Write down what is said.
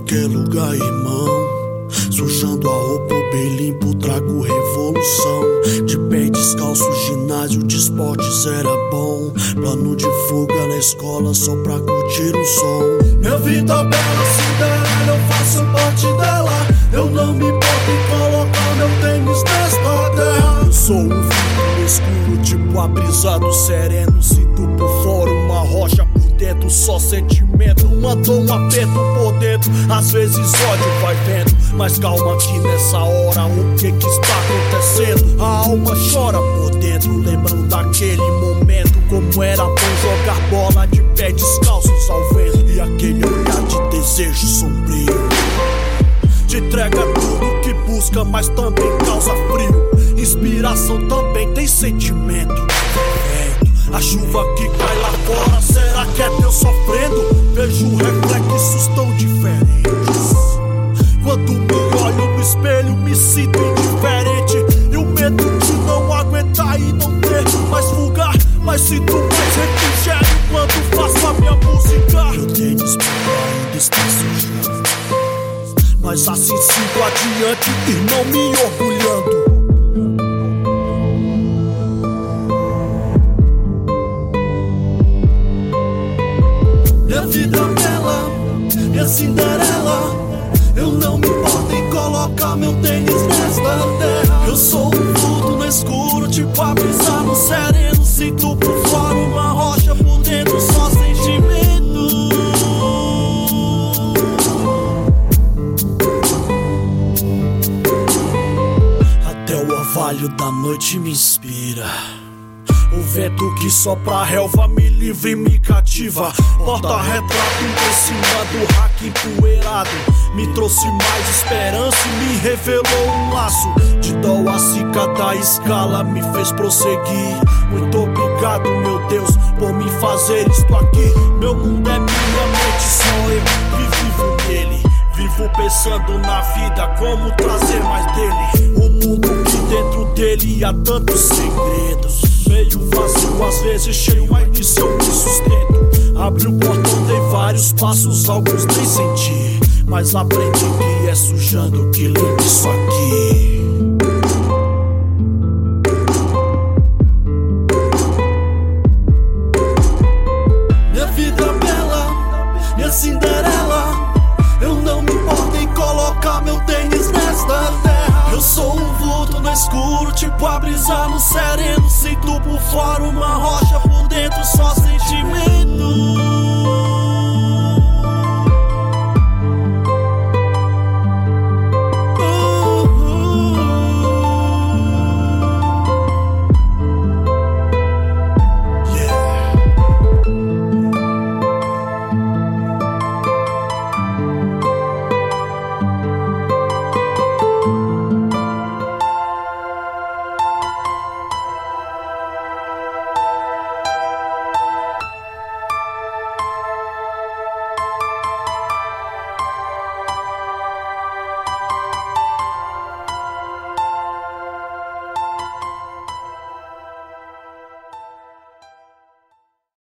qualquer lugar, irmão. Sujando a roupa bem limpo, trago revolução. De pé descalço, ginásio de esportes era bom. Plano de fuga na escola só pra curtir o som. Minha vida bela, Cinderela, eu faço parte dela. Eu não me importo em colocar meu tênis nesta terra. Eu sou um filho escuro, tipo a brisa do sereno. Sinto por fora uma rocha, por dentro só sentimento. Mandou um aperto por dentro, às vezes ódio vai vendo. Mas calma que nessa hora o que está acontecendo? A alma chora por dentro, lembrando daquele momento. Como era bom jogar bola de pé descalços ao vento. E aquele olhar de desejo sombrio te entrega tudo que busca, mas também causa frio. Inspiração também tem sentimento. A chuva que cai lá fora, será que é Deus sofrendo? Vejo reflexos tão diferentes. Quando me olho no espelho, me sinto indiferente. E o medo de não aguentar e não ter mais lugar. Mas sinto mais refrigério quando faço a minha música. Meu tênis ainda está sujando, mas assim sigo adiante e não me orgulhando. Minha vida bela, minha Cinderela, eu não me importo em colocar meu tênis nesta terra. Eu sou um vulto no escuro, tipo a brisa no sereno. Sinto por fora uma rocha, por dentro só sentimento. Até o orvalho da noite me inspira. O vento que sopra a relva me livra e me cativa. Porta-retrato em cima do rack empoeirado me trouxe mais esperança e me revelou um laço. De dó a cada escala me fez prosseguir. Muito obrigado, meu Deus, por me fazer isto aqui. Meu mundo é minha mente, só eu que vivo nele. Vivo pensando na vida, como trazer mais dele. O mundo que dentro dele há tantos segredos. Meio vazio, às vezes cheio, mas nisso eu me sustento. Abri o portão, dei vários passos, alguns nem senti. Mas aprendi que é sujando que limpa isso aqui. Minha vida bela, minha Cinderela, eu não me importo em colocar meu tênis nesta terra. Eu sou um vulto no escuro, tipo a brisa no sereno. Sinto por fora uma rocha, por dentro